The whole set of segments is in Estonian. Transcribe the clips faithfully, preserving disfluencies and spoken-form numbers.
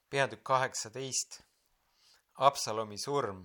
peatükk kaheksateist. Absalomi surm.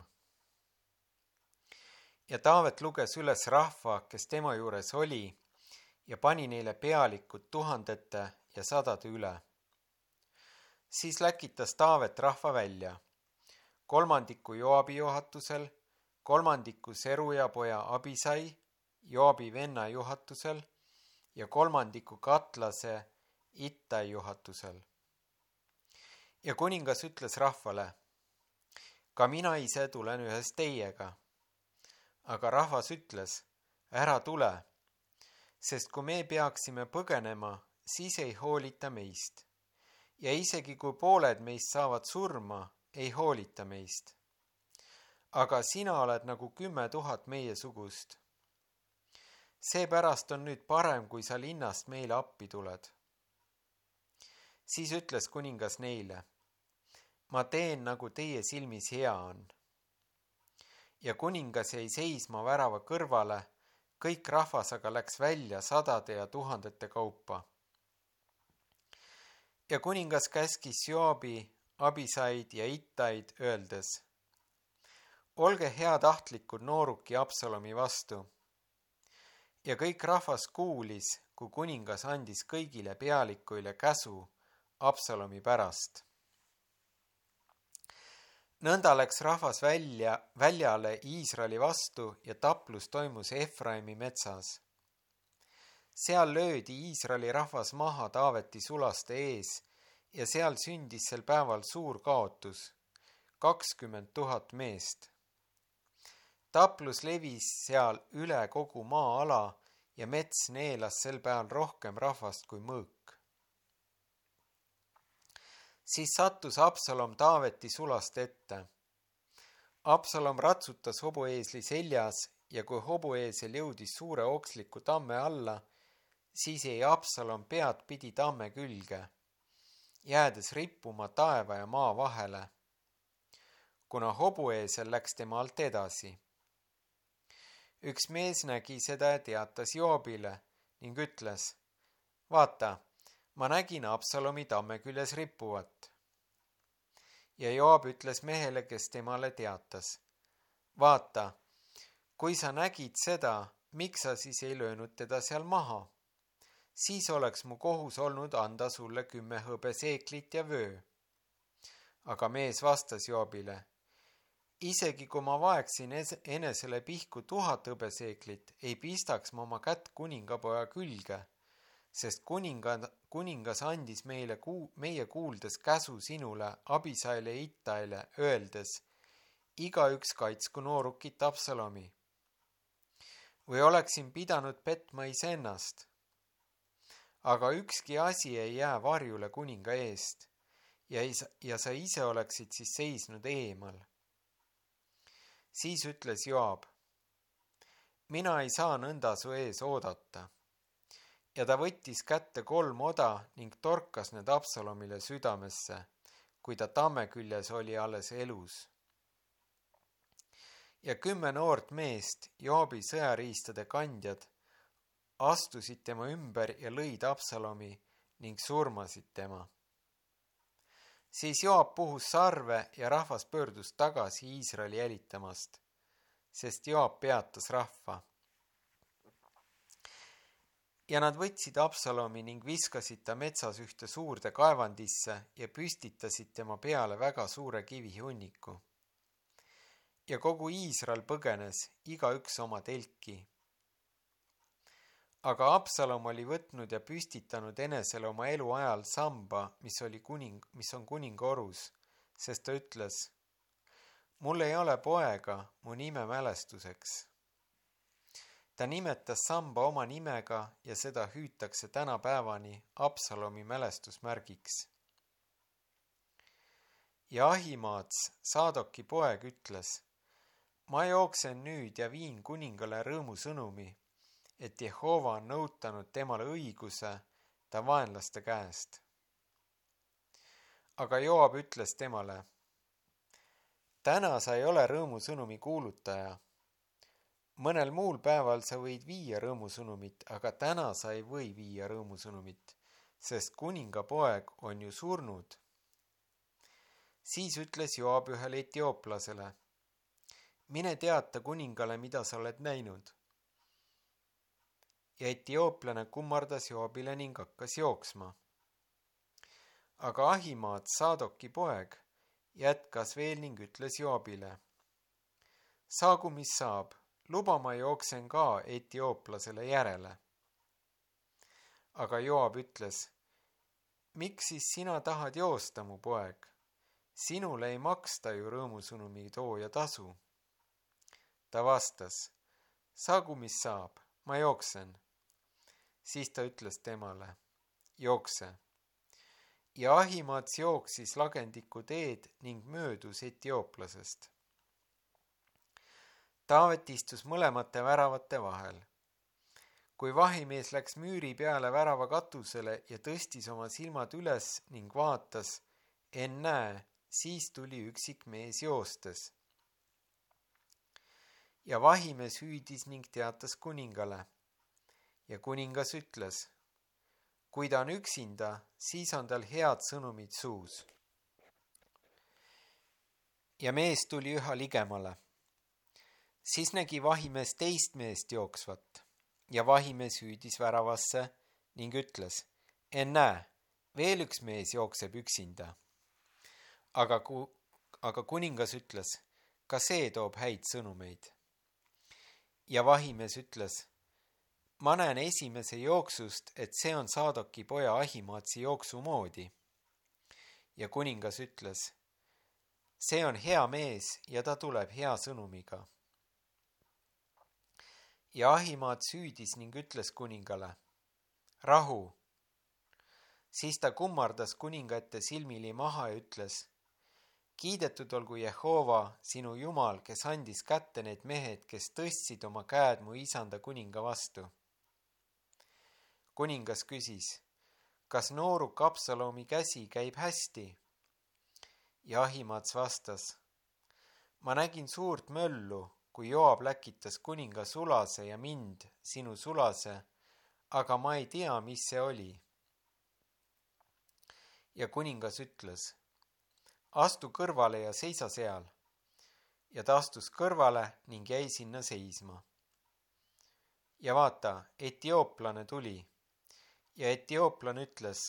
Ja Taavet luges üles rahva, kes tema juures oli, ja pani neile pealikud tuhandete ja sadade üle. Siis läkitas Taavet rahva välja, kolmandiku Joabi juhatusel, kolmandiku Seruja poja Abisai, Joabi venna juhatusel ja kolmandiku katlase Ittai juhatusel. Ja kuningas ütles rahvale, ka mina ise tulen ühes teiega. Aga rahvas ütles, ära tule, sest kui me peaksime põgenema, siis ei hoolita meist. Ja isegi kui pooled meist saavad surma, ei hoolita meist. Aga sina oled nagu kümme tuhat meie sugust. Seepärast on nüüd parem, kui sa linnast meile appi tuled. Siis ütles kuningas neile, ma teen, nagu teie silmis hea on. Ja kuningas jäi seisma värava kõrvale, kõik rahvas aga läks välja sadade ja tuhandete kaupa. Ja kuningas käskis Joabi, Abisaid ja Ittaid öeldes, olge heatahtlikud nooruki Absalomi vastu. Ja kõik rahvas kuulis, kui kuningas andis kõigile pealikuile käsu Absalomi pärast. Nõnda läks rahvas välja, väljale Iisraeli vastu ja taplus toimus Efraimi metsas. Seal löödi Iisraeli rahvas maha Taaveti sulaste ees ja seal sündis sel päeval suur kaotus, kakskümmend tuhat meest. Taplus levis seal üle kogu maa-ala ja mets neelas sel päeval rohkem rahvast kui mõõk. Siis sattus Absalom Taaveti sulast ette. Absalom ratsutas hobueesli seljas ja kui hobueesel jõudis suure oksliku tamme alla, siis jäi Absalom pead pidi tamme külge, jäädes rippuma taeva ja maa vahele, kuna hobueesel läks tema alt edasi. Üks mees nägi seda ja teatas Joabile ning ütles, vaata, ma nägin Absalomi tamme küljes rippuvat. Ja Joab ütles mehele, kes temale teatas, vaata, kui sa nägid seda, miks sa siis ei löönud teda seal maha? Siis oleks mu kohus olnud anda sulle kümme hõbeseeklit ja vöö. Aga mees vastas Joabile, isegi kui ma vaeksin enesele pihku tuhat hõbeseeklit, ei pistaks ma oma kätt kuningapoja külge, sest kuninga, kuningas andis meile kuu, meie kuuldes käsu sinule, Abisaile ja Ittaile, öeldes, igaüks kaitsku noorukit Absalomi. Või oleksin pidanud petma iseennast. Aga ükski asi ei jää varjule kuninga eest ja, isa, ja sa ise oleksid siis seisnud eemal. Siis ütles Joab, mina ei saa nõnda su ees oodata. Ja ta võttis kätte kolm oda ning torkas need Absalomile südamesse, kui ta tamme küljes oli alles elus. Ja kümme noort meest, Joabi sõjariistade kandjad, astusid tema ümber ja lõid Absalomi ning surmasid tema. Siis Joab puhus sarve ja rahvas pöördus tagasi Iisraeli jälitamast, sest Joab peatas rahva. Ja nad võtsid Absalomi ning viskasid ta metsas ühte suurde kaevandisse ja püstitasid tema peale väga suure kivihunniku. Ja kogu Iisrael põgenes, igaüks oma telki. Aga Absalom oli võtnud ja püstitanud enesele oma elu ajal samba, mis, oli kuning, mis on kuninga orus, sest ta ütles, mul ei ole poega mu nime mälestuseks. Ta nimetas samba oma nimega ja seda hüütakse tänapäevani Absalomi mälestusmärgiks. Ja Ahimaats, Saadoki poeg, ütles, ma jooksen nüüd ja viin kuningale rõõmusõnumi, et Jehova on nõutanud temale õiguse ta vaenlaste käest. Aga Joab ütles temale, täna sa ei ole rõõmusõnumi kuulutaja. Mõnel muul päeval sa võid viia rõõmusõnumit, aga täna sa ei või viia rõõmusõnumit, sest kuninga poeg on ju surnud. Siis ütles Joab ühele etiooplasele: mine teata kuningale, mida sa oled näinud. Ja etiooplane kummardas Joabile ning hakkas jooksma. Aga Ahimaat, Saadoki poeg, jätkas veel ning ütles Joabile: saagu mis saab, luba ma jooksen ka etiooplasele järele. Aga Joab ütles: miks siis sina tahad joosta, mu poeg? Sinule ei maksta ju rõõmusõnumi tooja tasu. Ta vastas: saagu mis saab, ma jooksen. Siis ta ütles temale: jookse. Ja Ahimaats jooksis lagendiku teed ning möödus etiooplasest. Taavet istus mõlemate väravate vahel. Kui vahimees läks müüri peale värava katusele ja tõstis oma silmad üles ning vaatas, ennäe, siis tuli üksik mees joostes. Ja vahimees hüüdis ning teatas kuningale. Ja kuningas ütles: kui ta on üksinda, siis on tal head sõnumid suus. Ja mees tuli üha ligemale. Siis nägi vahimees teist meest jooksvat ja vahimees hüüdis väravasse ning ütles: ennäe, veel üks mees jookseb üksinda. Aga, ku, aga kuningas ütles: ka see toob häid sõnumeid. Ja vahimees ütles: ma näen esimese jooksust, et see on Saadoki poja Ahimaatsi jooksu moodi. Ja kuningas ütles: see on hea mees ja ta tuleb hea sõnumiga. Ja Ahimaats hüüdis ning ütles kuningale: rahu. Siis ta kummardas kuninga ette silmili maha ja ütles: kiidetud olgu Jehova, sinu Jumal, kes andis kätte need mehed, kes tõstsid oma käed mu isanda kuninga vastu. Kuningas küsis: kas nooruk Absalomi käsi käib hästi? Ja Ahimaats vastas: ma nägin suurt möllu, kui Joab läkitas kuninga sulase ja mind, sinu sulase, aga ma ei tea, mis see oli. Ja kuningas ütles: astu kõrvale ja seisa seal. Ja ta astus kõrvale ning jäi sinna seisma. Ja vaata, etiooplane tuli. Ja etiooplane ütles: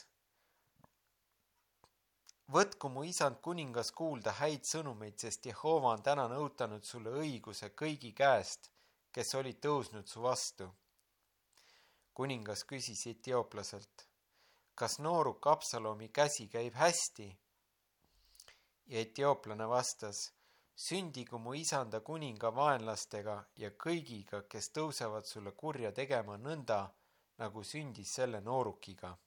võtku mu isand kuningas kuulda häid sõnumeid, sest Jehova on täna nõutanud sulle õiguse kõigi käest, kes olid tõusnud su vastu. Kuningas küsis etiooplaselt: kas nooruk Absalomi käsi käib hästi? Ja etiooplane vastas: sündigu mu isanda kuninga vaenlastega ja kõigiga, kes tõusevad sulle kurja tegema nõnda, nagu sündis selle noorukiga.